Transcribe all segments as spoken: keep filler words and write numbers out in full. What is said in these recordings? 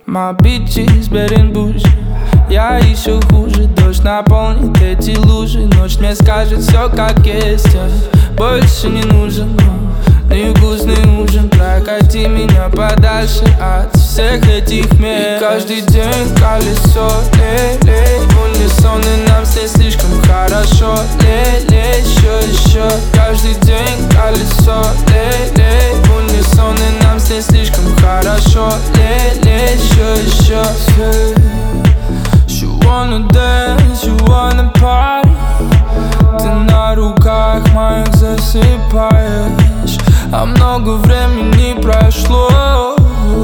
My bitches bad and bougie. Я еще хуже. Дождь наполнит эти лужи. Ночь мне скажет все как есть. Я больше не нужен. Невкусный ужин. Прокати меня подальше от всех этих мест. И каждый день колесо. Лей-лей в унисон, и нам с ней слишком хорошо. Лей-лей, еще, еще. Каждый день колесо. Лей-лей в унисон, и нам с ней слишком хорошо. Лей-лей, еще, еще. You wanna dance, you wanna party. Ты на руках моих засыпаешь. А много времени прошло,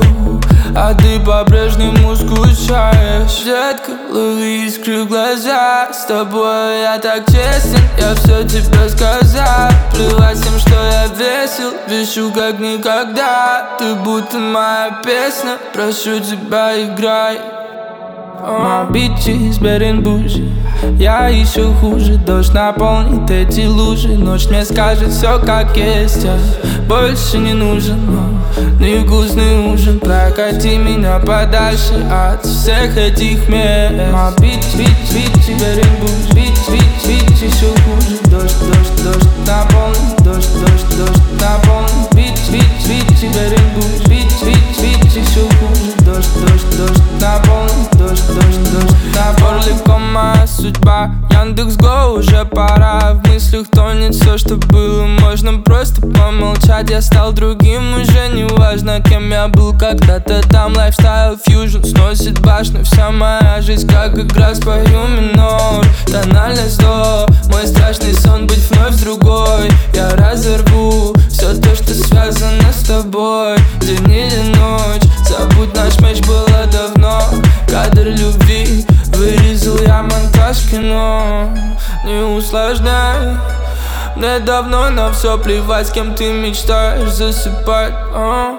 а ты по-прежнему скучаешь. Детка, лови искры в глаза. С тобой я так честен, я все тебе сказал. Плевать всем, что я весел, вешу как никогда. Ты будто моя песня, прошу тебя, играй. My bitches bad and bougie. Я еще хуже. Дождь наполнит эти лужи. Ночь мне скажет все как есть. Я больше не нужен. Невкусный ужин. Прокати меня подальше от всех этих мест. My bitch, bitch, bitch, bad and bougie. Bitch, bitch, bitch, еще хуже. Дождь, дождь, дождь наполнит. Дождь, дождь, дождь наполнит. Bitch, bitch, bitch, bad and bougie. Bitch, bitch, bitch, еще хуже. Дождь, дождь, дождь наполнит. Дождь, дождь, дождь. На Орликом моя судьба. Яндекс.Го уже пора. В мыслях тонет все, что было. Можно просто помолчать. Я стал другим, уже не важно, кем я был когда-то там. Лайфстайл фьюжн сносит башню. Вся моя жизнь как игра, спою минор. Тональность до. Мой страшный сон быть вновь другой. Я разорву все то, что связано с тобой. День или ночь. Забудь, наш матч было давно. Кадр любви вырезал я монтаж кино. Не усложняй. Мне давно на все плевать, с кем ты мечтаешь засыпать. uh.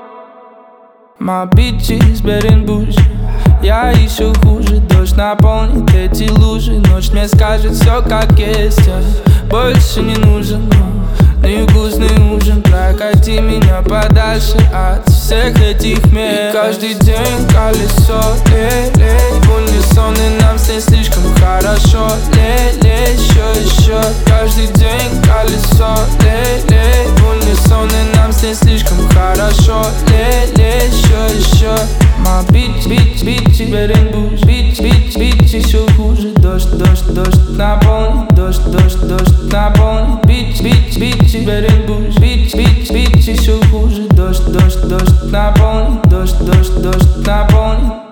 My bitches bad and bougie. Я еще хуже. Дождь наполнит эти лужи. Ночь мне скажет все как есть. Я больше не нужен. Невкусный ужин. Прокати меня подальше от всех этих мест. И каждый день колесо. Лей-лей в унисон, и нам с ней слишком хорошо. Лей-лей, еще, еще. Каждый день колесо. Лей-лей в унисон, и нам с ней слишком хорошо. Лей-лей, еще, еще. My bitch, bitch, bitch, bad and bougie. Bitch, bitch, bitch, еще хуже. Дождь, дождь, дождь наполнит. Дождь, дождь, дождь наполнит. Bitch, bitch, bitch, bad and bougie. Bitch, bitch, bitch, еще хуже. Дождь, дождь, дождь наполнит. Дождь, дождь, дождь наполнит.